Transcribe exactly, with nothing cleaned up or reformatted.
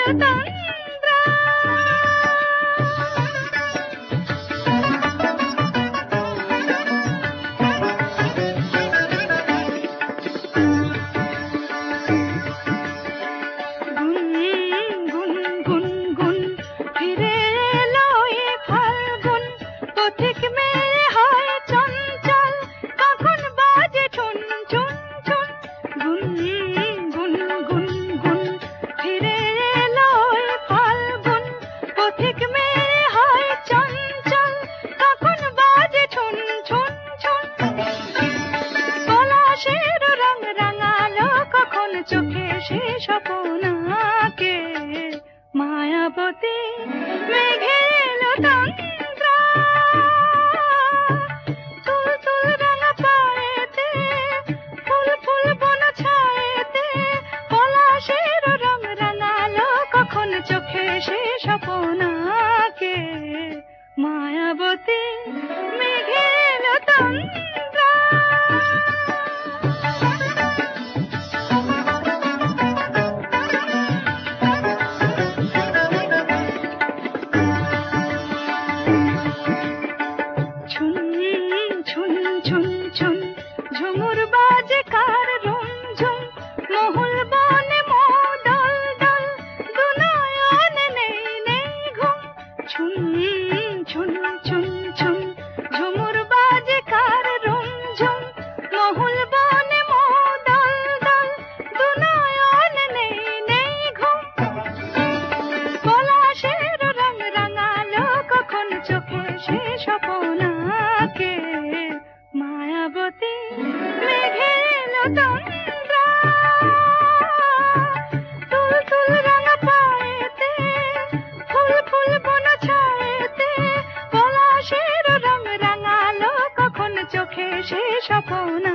তন্দ্রা। গুন গুন গুন গুন ফিরে এলো এ ফাল্গুন, পথিক মেয়ে হয় চঞ্চল, কখন বাজে ঠুন ঠুন ঠুন। গুন গুন গুন গুন ফিরে এলো এ ফাল্গুন, পথিক মেয়ে হয় চঞ্চল, কখন বাজে ঠুন ঠুন ঠুন। পলাশের রং রাঙালো কখন চোখে সে স্বপনাকে, মায়াবতী মেঘে এলো তন্দ্রা। তুল তুল রাঙা পায়েতে, ফুল ফুল বন ছায়েতে, পলাশের রং রাঙালো কখন চোখে সে স্বপনাকে, মায়াবতী মেঘে এলো তন্দ্রা। ছুন ছুন ছুন ছুন ঝুমুর বাজে কার রুমঝুম, মহুল বনে মো দল দল, দুনয়নে নেই নেই ঘুম। ছুন ছুন ছুন ছুন ঝুমুর বাজে কার রুমঝুম, মহুল বনে মো দল দল, দুনয়নে নেই নেই ঘুম। পলাশের রং রাঙালো কখন চোখে সে স্বপনাকে, মায়াবতী মেঘে এলো তন্দ্রা। তুল তুল রাঙা পায়েতে, ফুল ফুল বন ছায়েতে, পলাশের রং রাঙালো কখন চোখে সে স্বপনা।